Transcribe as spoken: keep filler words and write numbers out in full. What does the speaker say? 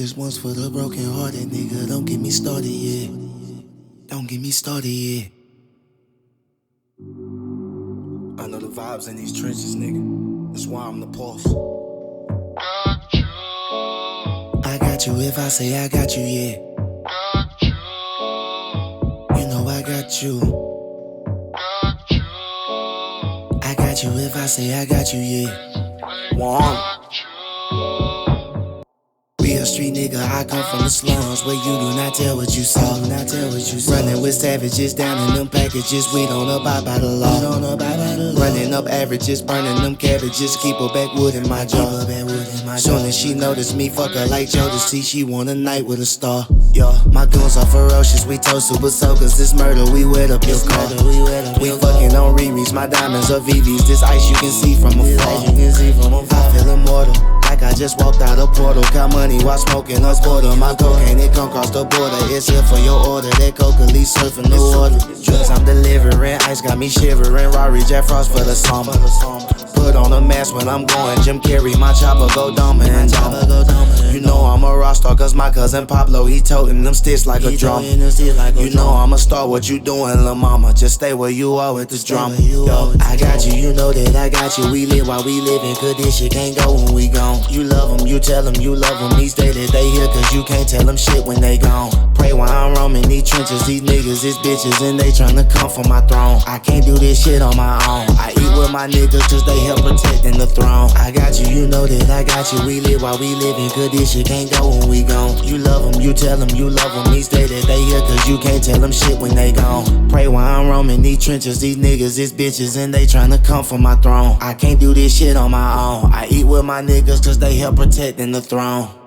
This one's for the broken hearted, nigga. Don't get me started yet. Don't get me started yet. I know the vibes in these trenches, nigga. That's why I'm the pulse. Got you. I got you if I say I got you, yeah. Got you. You know I got you. Got you. I got you if I say I got you, yeah. One. Got you. Be a street nigga, I come from the slums where you do not tell what you saw. Do not tell what you saw. Running with savages down in them packages. We don't abide by the law. We don't abide by the law. Running up averages, burning them cabbages. Keep her backwood in my jaw. Soon as she notice me, fuck her like Jodeci. She want a night with a star. Yo, my goons are ferocious. We toast super soakers. This murder, we wet up your car. We fucking on Riri's. My diamonds are V V's. This ice you can see from afar. I feel immortal. I just walked out a portal, count money while smoking us border. My cocaine, it come cross the border. It's here for your order. That coca leaf surfing the water. Drugs I'm delivering, ice got me shivering. Rari Jack Frost for the summer. Put on a mask when I'm going. Jim Carrey, my chopper go dumb and dumb. You know I'm a rock star, cause my cousin Pablo, he toting them sticks like a drum. You know I'm a star, what you doing, lil' mama? Just stay where you are with this drama. Yo, I got you, you know that I got you. We live while we living, cause this shit can't go when we gone. You love them, you tell them you love them. He stay that they here, cause you can't tell them shit when they gone. Pray while I'm roaming these trenches, these niggas is bitches, and they tryna come for my throne. I can't do this shit on my own. I eat with my niggas, cause they help protecting the throne. I got you, you know that I got you. We live while we living, cause this shit can't go when we gone. You love them, you tell them you love them. He stay that they here, cause you can't tell them shit when they gone. Pray while I'm roaming these trenches, these niggas is bitches, and they tryna come for my throne. I can't do this shit on my own. I eat with my niggas, cause they help protecting the throne.